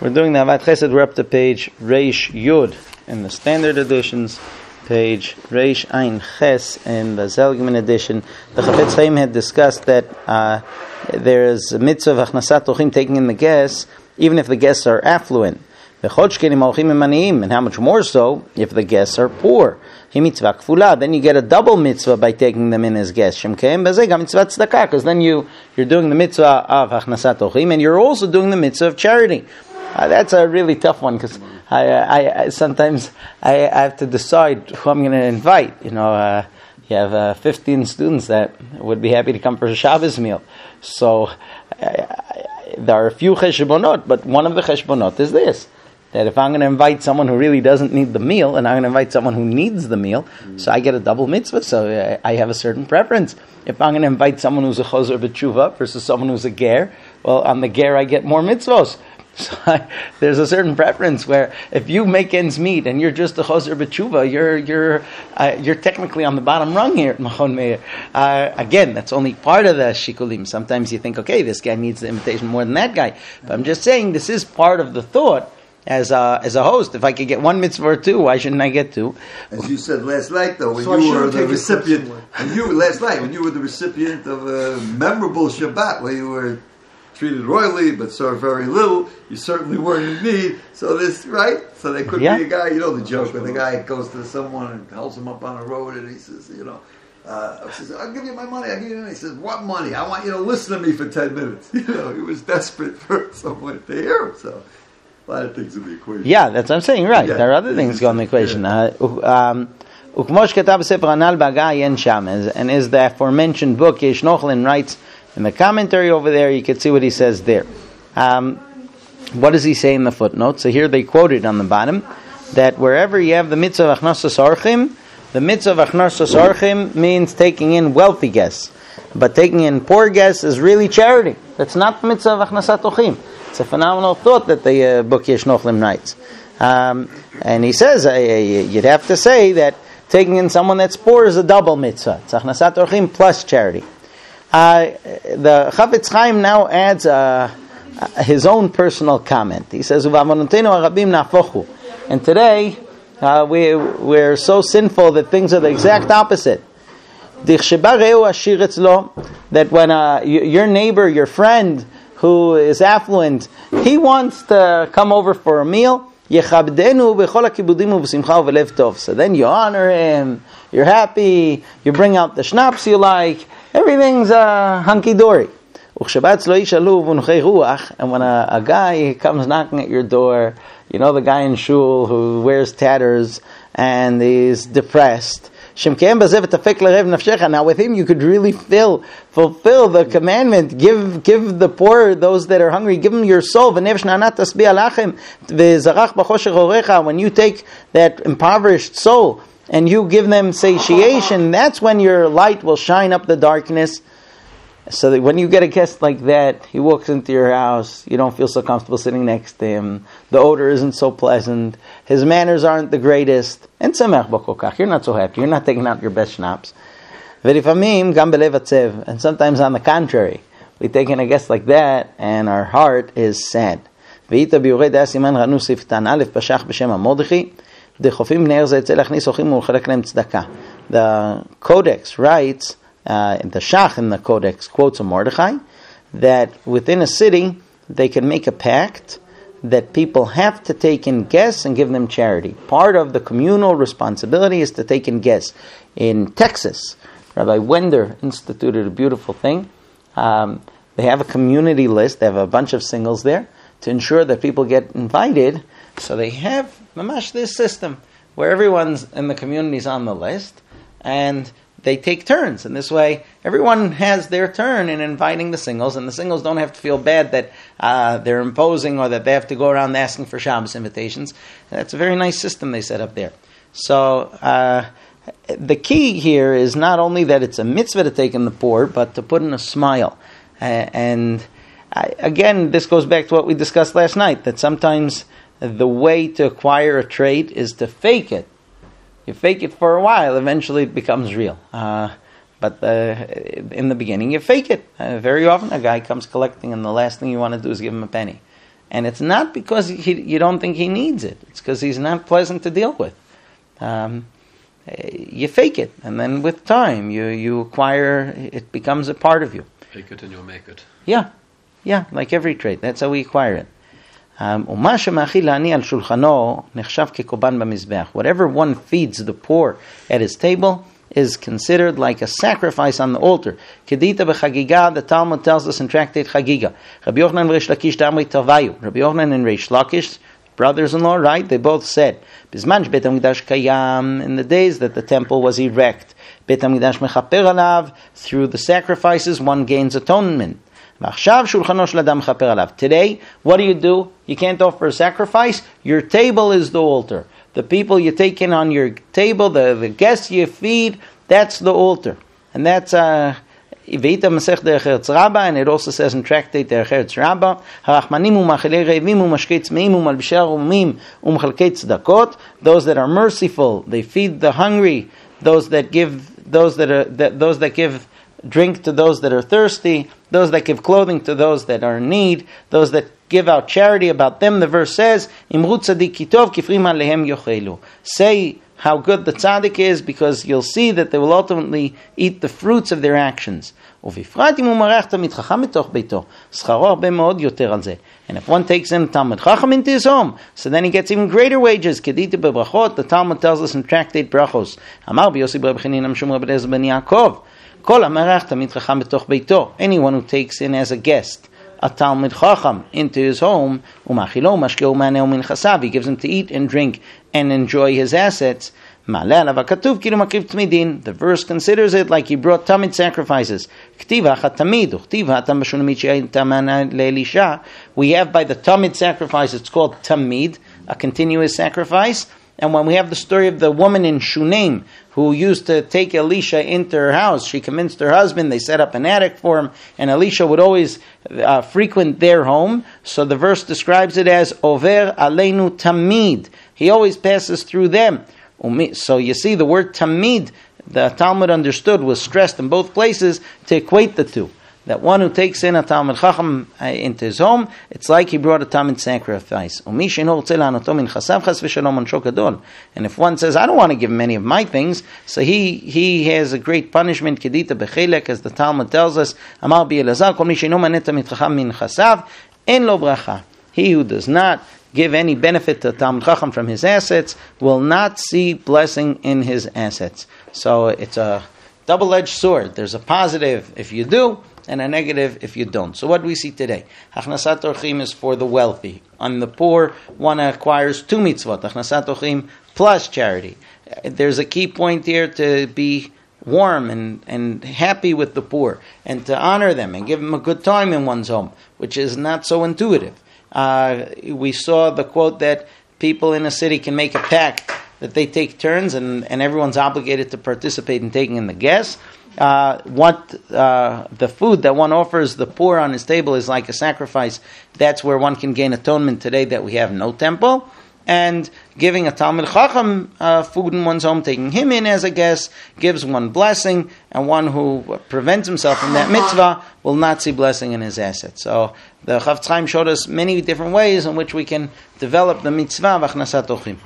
We're doing the Avat Chesed. We're up to page Reish Yud in the standard editions, page Reish Ein Ches in the Zelgman edition. The Chafetz Chaim had discussed that there is a mitzvah of Achnasat Orchim, taking in the guests, even if the guests are affluent. And how much more so if the guests are poor. Then you get a double mitzvah by taking them in as guests. Because then you're doing the mitzvah of Achnasat Orchim and you're also doing the mitzvah of charity. That's a really tough one because I sometimes have to decide who I'm going to invite. You have 15 students that would be happy to come for a Shabbos meal. So there are a few cheshbonot, but one of the cheshbonot is this: that if I'm going to invite someone who really doesn't need the meal, and I'm going to invite someone who needs the meal, so I get a double mitzvah, so I have a certain preference. If I'm going to invite someone who's a chozer b'tshuva versus someone who's a ger, well, on the ger I get more mitzvos. So there's a certain preference where if you make ends meet and you're just a chozer b'tshuva, you're technically on the bottom rung here at Machon Meir. Again, that's only part of the shikulim. Sometimes you think, okay, this guy needs the invitation more than that guy. But I'm just saying this is part of the thought. As a host, if I could get one mitzvah or two, why shouldn't I get two? As you said last night, though, when you were the recipient, when you were the recipient of a memorable Shabbat where you were treated royally but served very little, you certainly weren't in need. So so there could be a guy, the joke when the guy goes to someone and holds him up on a road and he says, says, I'll give you my money, He says, what money? I want you to listen to me for 10 minutes. He was desperate for someone to hear him, so a lot of things in the equation. Yeah, that's what I'm saying, right. Yeah. There are other things going in the equation. And is the aforementioned book, Yesh Nochlin writes in the commentary over there, you can see what he says there. What does he say in the footnote? So here they quoted on the bottom, that wherever you have the mitzvah of Achnasas Orchim, the mitzvah of Achnasas Orchim means taking in wealthy guests. But taking in poor guests is really charity. That's not the mitzvah of Achnasat Orchim. It's a phenomenal thought that the book Yesh Nochlin writes. And he says, you'd have to say that taking in someone that's poor is a double mitzvah. It's Achnasat Orchim plus charity. The Chafetz Chaim now adds his own personal comment. He says, and today we're so sinful that things are the exact opposite. That when your neighbor, your friend, who is affluent, he wants to come over for a meal, so then you honor him, you're happy, you bring out the schnapps you like, everything's hunky-dory. And when a guy comes knocking at your door, the guy in shul who wears tatters and is depressed, now with him you could really fulfill the commandment. Give the poor, those that are hungry, give them your soul. When you take that impoverished soul and you give them satiation, that's when your light will shine up the darkness. So that when you get a guest like that, he walks into your house, you don't feel so comfortable sitting next to him, the odor isn't so pleasant, his manners aren't the greatest, and you're not so happy, you're not taking out your best schnapps. And sometimes on the contrary, we take in a guest like that, and our heart is sad. The Codex writes, the Shach in the Codex quotes a Mordechai, that within a city they can make a pact that people have to take in guests and give them charity. Part of the communal responsibility is to take in guests. In Texas, Rabbi Wender instituted a beautiful thing. They have a community list, they have a bunch of singles there, to ensure that people get invited. So they have mamash this system where everyone's in the community is on the list, and they take turns. And this way, everyone has their turn in inviting the singles, and the singles don't have to feel bad that they're imposing or that they have to go around asking for Shabbos invitations. And that's a very nice system they set up there. So the key here is not only that it's a mitzvah to take in the poor, but to put in a smile. Again, this goes back to what we discussed last night, that sometimes the way to acquire a trait is to fake it. You fake it for a while, eventually it becomes real. But in the beginning, you fake it. Very often, a guy comes collecting, and the last thing you want to do is give him a penny. And it's not because you don't think he needs it. It's because he's not pleasant to deal with. You fake it, and then with time, you acquire, it becomes a part of you. Fake it and you'll make it. Yeah, like every trait. That's how we acquire it. Whatever one feeds the poor at his table is considered like a sacrifice on the altar. Kedita b'chagiga, the Talmud tells us in Tractate Chagiga. Rabbi Yochanan and Reish Lakish damri tavayu. Rabbi Yochanan and Reish Lakish, brothers-in-law, right? They both said, Bizman Bet HaMikdash kayam, in the days that the temple was erect, Bet HaMikdash mechaper alav, through the sacrifices one gains atonement. Today, what do? You can't offer a sacrifice. Your table is the altar. The people you take in on your table, the guests you feed, that's the altar. And that's and it also says in Tractate Eretz Rabbah, those that are merciful, they feed the hungry, those that give drink to those that are thirsty, those that give clothing to those that are in need, those that give out charity, about them the verse says, say how good the tzaddik is, because you'll see that they will ultimately eat the fruits of their actions. And if one takes in Talmud Chacham into his home, so then he gets even greater wages. The Talmud tells us in Tractate Brachos, anyone who takes in as a guest a Talmud Chacham into his home, he gives him to eat and drink and enjoy his assets. The verse considers it like he brought Tamid sacrifices. We have by the Tamid sacrifice, it's called Tamid, a continuous sacrifice. And when we have the story of the woman in Shunem who used to take Elisha into her house, she convinced her husband, they set up an attic for him, and Elisha would always frequent their home. So the verse describes it as Over Aleinu Tamid. He always passes through them. So you see, the word Tamid, the Talmud understood, was stressed in both places to equate the two. That one who takes in a Talmud Chacham into his home, it's like he brought a Talmud sacrifice. And if one says, I don't want to give him any of my things, so he has a great punishment, Kedita Bechelek, as the Talmud tells us, Amar Bi'elazar, Kol mi she'eno maneh Talmid Chacham min chasav, en lo bracha. He who does not give any benefit to Talmud Chacham from his assets will not see blessing in his assets. So it's a double-edged sword. There's a positive if you do, and a negative if you don't. So what do we see today? Achnasat orchim is for the wealthy. On the poor, one acquires two mitzvot, achnasat orchim plus charity. There's a key point here to be warm and happy with the poor, and to honor them and give them a good time in one's home, which is not so intuitive. We saw the quote that people in a city can make a pact that they take turns and everyone's obligated to participate in taking in the guests. The food that one offers the poor on his table is like a sacrifice. That's where one can gain atonement today that we have no temple. And giving a Talmud Chacham food in one's home, taking him in as a guest, gives one blessing, and one who prevents himself from that mitzvah will not see blessing in his assets. So the Chafetz Chaim showed us many different ways in which we can develop the mitzvah of Achnasat Orchim.